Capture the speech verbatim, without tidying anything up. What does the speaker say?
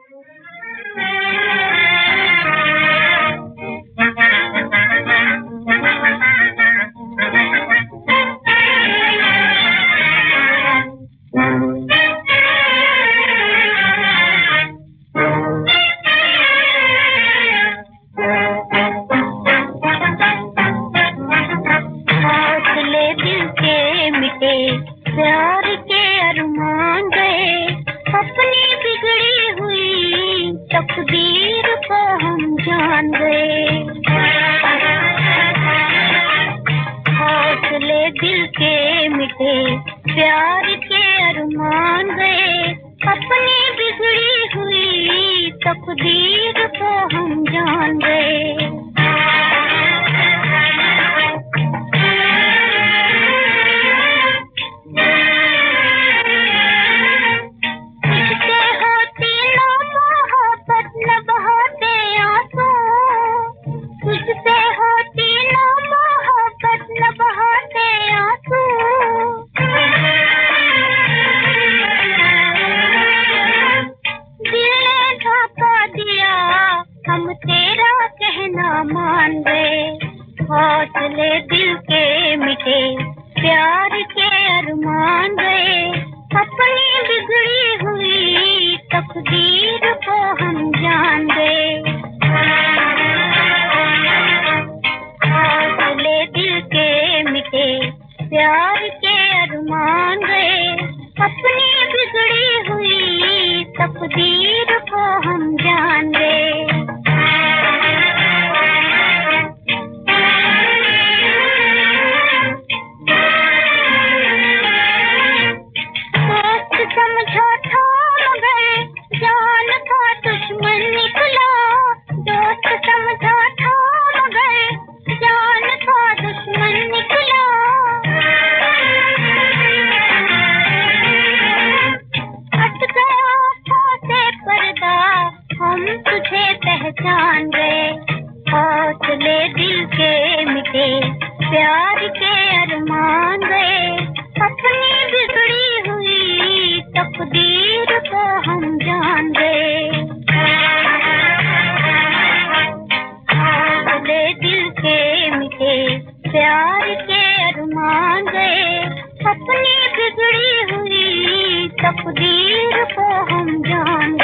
प्यार के अरमान गए, अपनी बिगड़ी हुई तकदीर को हम जान गए। हौसले दिल के मिटे, प्यार के अरमान गए, अपनी बिगड़ी हुई तकदीर को हम जान गए। हम तेरा कहना मान गए, हौसले दिल के मिटे, प्यार के अरमान गए, अपनी बिगड़ी हुई तकदीर को हम जान गए। हौसले दिल के मिटे, प्यार के अरमान गए, अपनी बिगड़ी हुई तकदीर को हम जान गए। समझा था मगर जान का दुश्मन निकला, दोस्त समझा था मगर जान का दुश्मन निकला। हट गया आँखों से पर्दा, हम तुझे पहचान गए। हौसले दिल के मिटे, प्यार के अरमान गए, अपनी बिगड़ी हुई तकदीर को हम जान गए। हौसले दिल के मिटे, प्यार के अरमान गए, अपनी बिगड़ी हुई तकदीर को हम जान